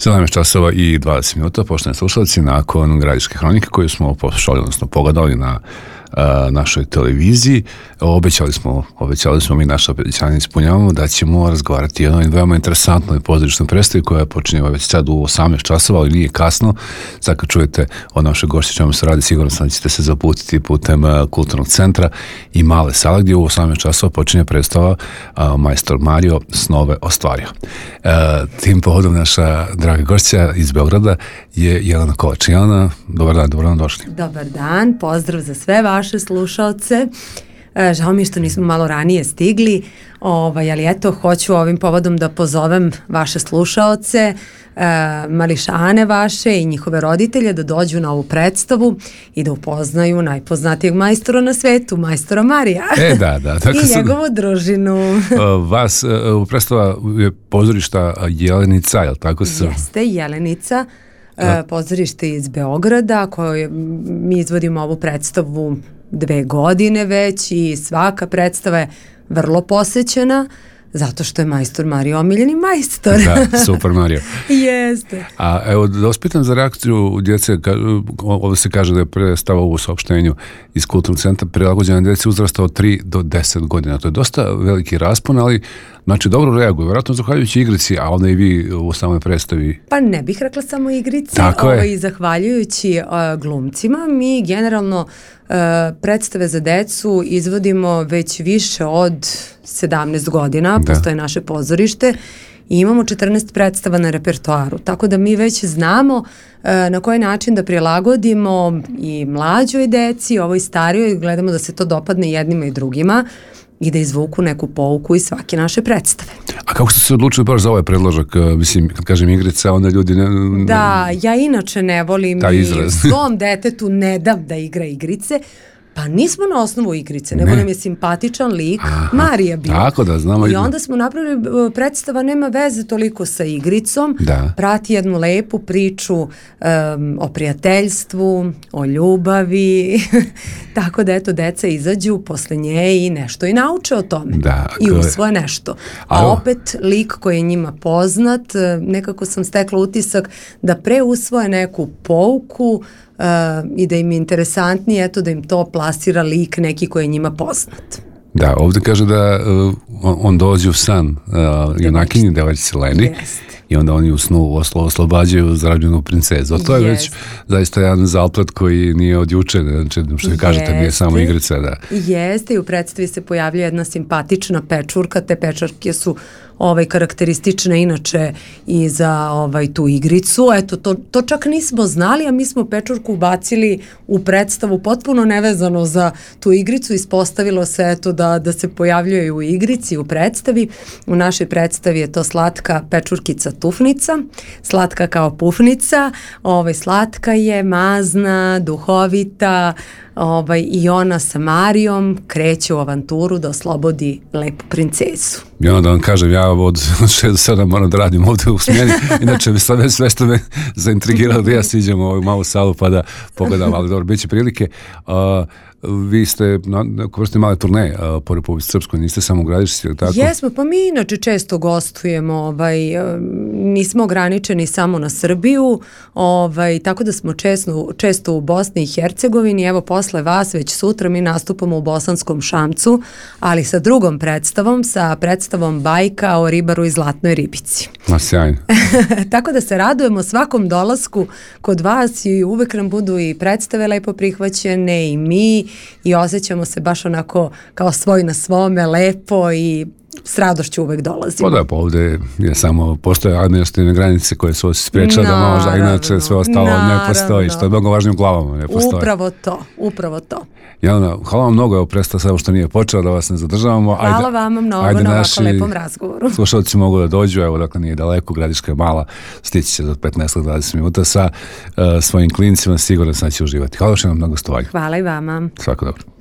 17 časova i 20 minuta, poštovani slušalci, nakon Gradiške hronike koju smo poslušali, odnosno pogledali na našoj televiziji. Obećali smo mi naše obećanje ispunjavamo da ćemo razgovarati o jednoj veoma interesantnoj pozorišnoj predstavi koja počinje već sad u 18 časova, ali nije kasno. Sad kad čujete o našoj gošći čemu se radi, sigurno sam da ćete se zaputiti putem kulturnog centra i male sale gdje u 18 časova počinje predstava Majstor Mario snove ostvario. Tim povodom naša draga gošća iz Beograda je Jelena Kovač. Jelena, dobar dan došli. Dobar dan, pozdrav za sve vaše slušaoce. Žao mi je što nismo malo ranije stigli, ali eto, hoću ovim povodom da pozovem vaše slušaoce, mališane vaše i njihove roditelje da dođu na ovu predstavu i da upoznaju najpoznatijeg majstora na svetu, majstora Marija. Da. I njegovu družinu. Vas predstava je pozorišta Jelenica, je li tako? Jeste, Jelenica, pozorište iz Beograda, koje mi izvodimo ovu predstavu 2 godine već i svaka predstava je vrlo posećena zato što je majstor Mario omiljeni majstor. Da, super Mario. Jeste. A evo da vas pitam za reakciju djece, ovdje se kaže da je predstava u saopštenju iz kulturnog centra prilagođena djeci uzrasta od 3 do 10 godina. To je dosta veliki raspon, ali znači dobro reaguje, vjerojatno zahvaljujući igrici, a onda i vi u samoj predstavi. Pa ne bih rekla samo igrici, i zahvaljujući glumcima. Mi generalno predstave za decu izvodimo već više od 17 godina, postoje naše pozorište i imamo 14 predstava na repertoaru, tako da mi već znamo na koji način da prilagodimo i mlađoj deci, ovoj starijoj, gledamo da se to dopadne jednima i drugima i da izvuku neku pouku iz svake naše predstave. A kako ste se odlučili baš za ovaj predložak? Mislim, kad kažem igrica, onda ljudi Da, ja inače ne volim i svom detetu ne dam da igra igrice, pa nismo na osnovu igrice, nego nam je simpatičan lik Marija bio. Tako da, znamo. I onda smo napravili, predstava nema veze toliko sa igricom, prati jednu lepu priču o prijateljstvu, o ljubavi, tako da eto, deca izađu posle nje i nešto i nauče o tome. I usvoje nešto. A opet lik koji je njima poznat, nekako sam stekla utisak da pre usvoje neku pouku i da im je interesantnije, eto, da im to plasira lik neki koji je njima poznat. Da, ovdje kaže da on dođe u san junakinji devojčice Leni i onda oni u snu oslobađaju zarobljenu princezu. To je već zaista jedan zaplet koji nije od juče, znači što vi kažete, nije samo igrica. Jeste, i u predstavi se pojavlja jedna simpatična pečurka, te pečurke su karakteristične inače i za tu igricu. Eto, to čak nismo znali, a mi smo pečurku ubacili u predstavu potpuno nevezano za tu igricu. Ispostavilo se eto da se pojavljuje u igrici, u predstavi. U našoj predstavi je to slatka pečurkica Tufnica, slatka kao pufnica, slatka je, mazna, duhovita, i ona sa Marijom kreće u avanturu da oslobodi lepu princezu. I onda vam kažem, ja od 6 do 7 moram da radim ovdje u smjeni, inače bi sve što me zaintrigiralo da ja siđem u ovu malu salu pa da pogledam, ali dobro, bit će prilike. Vi ste koristili male turneje po Republici Srpskoj, niste samo u Gradišci, tako? Jesmo, pa mi inače često gostujemo, nismo ograničeni samo na Srbiju, tako da smo često u Bosni i Hercegovini. Evo, posle vas već sutra mi nastupamo u Bosanskom Šamcu, ali sa drugom predstavom, sa predstavom Bajka o ribaru i zlatnoj ribici. Ma, sjajno. Tako da se radujemo svakom dolasku kod vas i uvek nam budu i predstave lepo prihvaćene i mi, i osjećamo se baš onako kao svoj na svome, lepo, i s radošću uvek dolazimo. Pa ovdje je samo, postoje administrativne granice koje su spriječile da možda, inače sve ostalo ne postoji, što je mnogo važnije u glavama ne postoji. Upravo to. Jelena, hvala vam mnogo, evo predstav samo što nije počela, da vas ne zadržavamo. Hvala vama mnogo na ovako lepom razgovoru. Slušalci mogu da dođu, evo dakle nije daleko, Gradiška je mala, stići će do 15-20 minuta sa svojim klincima, sigurno sam će uživati. Hvala što nam na gostovanju. Hvala i vama. Svako dobro.